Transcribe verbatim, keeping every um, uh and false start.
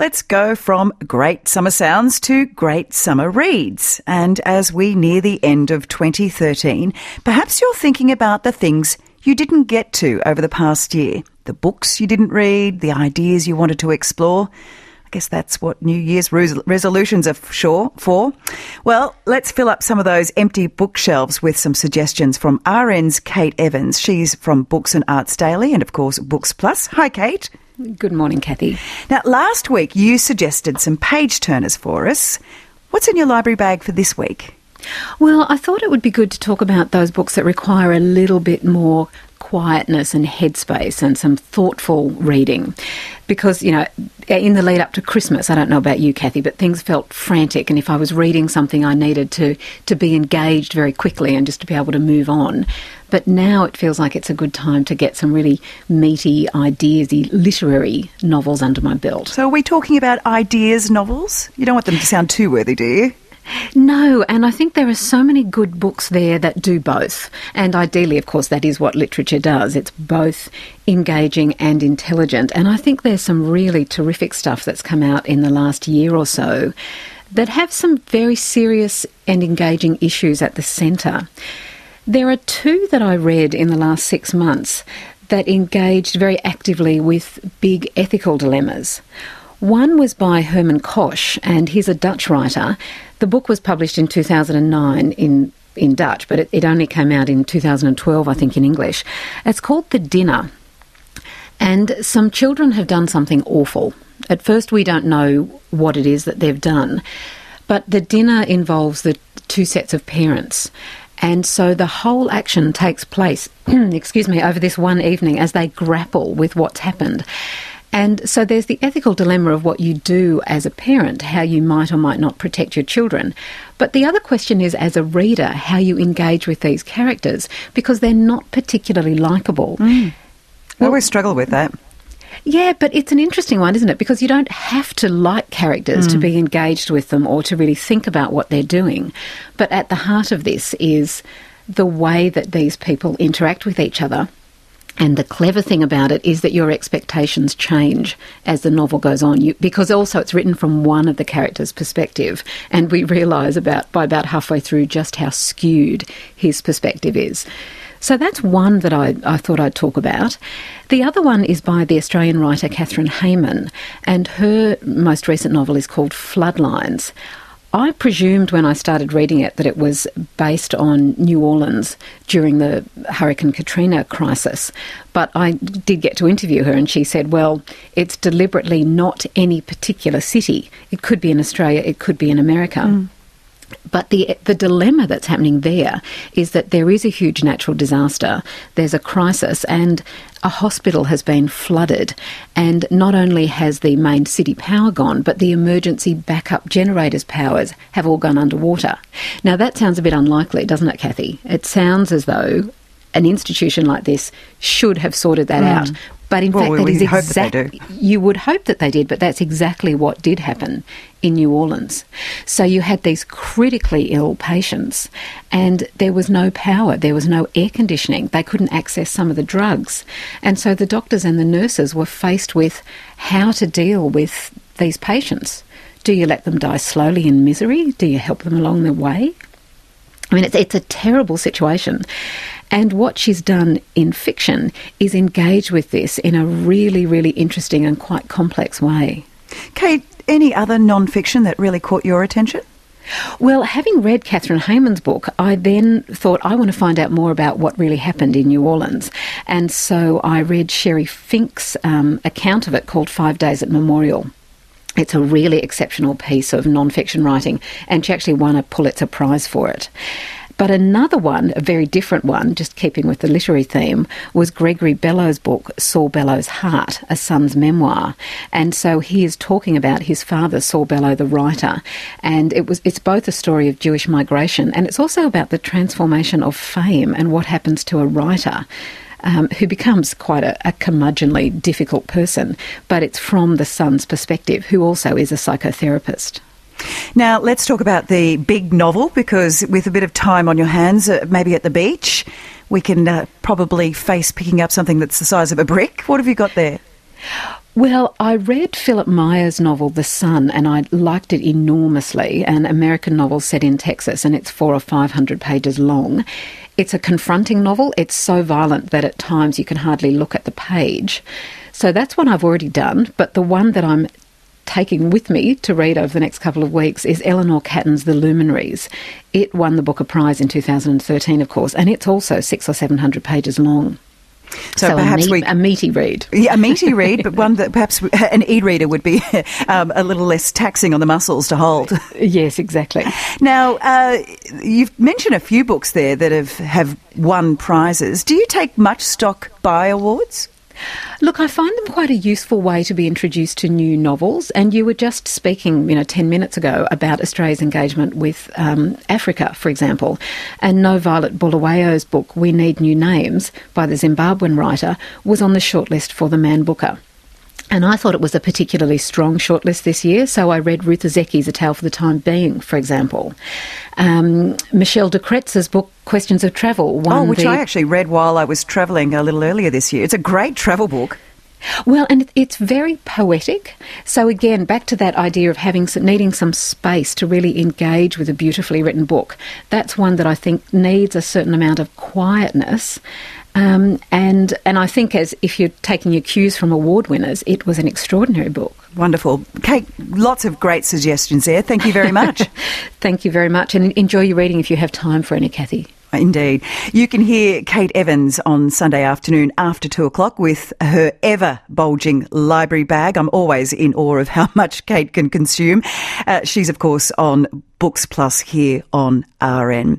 let's go from great summer sounds to great summer reads. And as we near the end of twenty thirteen, perhaps you're thinking about the things you didn't get to over the past year. The books you didn't read, the ideas you wanted to explore. I guess that's what New Year's res- resolutions are sure for. Well, let's fill up some of those empty bookshelves with some suggestions from R N's Kate Evans. She's from Books and Arts Daily and, of course, Books Plus. Hi, Kate. Good morning, Kathy. Now, last week you suggested some page-turners for us. What's in your library bag for this week? Well, I thought it would be good to talk about those books that require a little bit more quietness and headspace and some thoughtful reading. Because, you know, in the lead up to Christmas, I don't know about you, Kathy, but things felt frantic. And if I was reading something, I needed to, to be engaged very quickly and just to be able to move on. But now it feels like it's a good time to get some really meaty, ideas-y literary novels under my belt. So are we talking about ideas novels? You don't want them to sound too worthy, do you? No, and I think there are so many good books there that do both. And ideally, of course, that is what literature does. It's both engaging and intelligent. And I think there's some really terrific stuff that's come out in the last year or so that have some very serious and engaging issues at the centre. There are two that I read in the last six months that engaged very actively with big ethical dilemmas. One was by Herman Koch, and he's a Dutch writer. The book was published in two thousand nine in, in Dutch, but it, it only came out in two thousand twelve, I think, in English. It's called The Dinner, and some children have done something awful. At first, we don't know what it is that they've done, but the dinner involves the two sets of parents. And so the whole action takes place, excuse me, over this one evening as they grapple with what's happened. And so there's the ethical dilemma of what you do as a parent, how you might or might not protect your children. But the other question is, as a reader, how you engage with these characters, because they're not particularly likeable. Mm. I always struggle with that. Yeah, but it's an interesting one, isn't it? Because you don't have to like characters mm. to be engaged with them or to really think about what they're doing. But at the heart of this is the way that these people interact with each other. And the clever thing about it is that your expectations change as the novel goes on, you, because also it's written from one of the characters' perspective, and we realise about by about halfway through just how skewed his perspective is. So that's one that I, I thought I'd talk about. The other one is by the Australian writer Catherine Hayman, and her most recent novel is called Floodlines. I presumed when I started reading it that it was based on New Orleans during the Hurricane Katrina crisis, but I did get to interview her and she said, well, it's deliberately not any particular city. It could be in Australia, it could be in America. Mm. But the the dilemma that's happening there is that there is a huge natural disaster, there's a crisis, and a hospital has been flooded, and not only has the main city power gone, but the emergency backup generators' powers have all gone underwater. Now, that sounds a bit unlikely, doesn't it, Kathy? It sounds as though an institution like this should have sorted that mm. out. But in well, fact, we, that is exactly. You would hope that they did, but that's exactly what did happen in New Orleans. So you had these critically ill patients, and there was no power, there was no air conditioning. They couldn't access some of the drugs, and so the doctors and the nurses were faced with how to deal with these patients. Do you let them die slowly in misery? Do you help them along their way? I mean, it's, it's a terrible situation. And what she's done in fiction is engage with this in a really, really interesting and quite complex way. Kate, any other non-fiction that really caught your attention? Well, having read Catherine Hayman's book, I then thought I want to find out more about what really happened in New Orleans. And so I read Sherry Fink's um, account of it called Five Days at Memorial. It's a really exceptional piece of non-fiction writing, and she actually won a Pulitzer Prize for it. But another one, a very different one, just keeping with the literary theme, was Gregory Bellows' book, Saul Bellows' Heart, A Son's Memoir. And so he is talking about his father, Saul Bellow, the writer. And it was it's both a story of Jewish migration, and it's also about the transformation of fame and what happens to a writer um, who becomes quite a, a curmudgeonly, difficult person. But it's from the son's perspective, who also is a psychotherapist. Now, let's talk about the big novel, because with a bit of time on your hands, uh, maybe at the beach, we can uh, probably face picking up something that's the size of a brick. What have you got there? Well, I read Philip Meyer's novel The Sun, and I liked it enormously, an American novel set in Texas, and it's four or five hundred pages long. It's a confronting novel. It's so violent that at times you can hardly look at the page. So that's one I've already done, but the one that I'm taking with me to read over the next couple of weeks is Eleanor Catton's The Luminaries. It won the Booker Prize in two thousand thirteen, of course, and it's also six or seven hundred pages long. So, so perhaps a, meat, we a meaty read. Yeah, a meaty read, but one that perhaps an e-reader would be um, a little less taxing on the muscles to hold. Yes, exactly. Now, uh, you've mentioned a few books there that have, have won prizes. Do you take much stock by awards? Look, I find them quite a useful way to be introduced to new novels, and you were just speaking, you know, ten minutes ago about Australia's engagement with um, Africa, for example, and No Violet Bulawayo's book, We Need New Names, by the Zimbabwean writer, was on the shortlist for the Man Booker. And I thought it was a particularly strong shortlist this year, so I read Ruth Ozeki's A Tale for the Time Being, for example. Um, Michelle de Kretz's book, Questions of Travel, won Oh, which the... I actually read while I was travelling a little earlier this year. It's a great travel book. Well, and it's very poetic. So again, back to that idea of having needing some space to really engage with a beautifully written book. That's one that I think needs a certain amount of quietness. Um, and and I think as if you're taking your cues from award winners, it was an extraordinary book. Wonderful. Kate, lots of great suggestions there. Thank you very much. Thank you very much, and enjoy your reading if you have time for any, Kathy. Indeed. You can hear Kate Evans on Sunday afternoon after two o'clock with her ever-bulging library bag. I'm always in awe of how much Kate can consume. Uh, she's, of course, on Books Plus here on R N.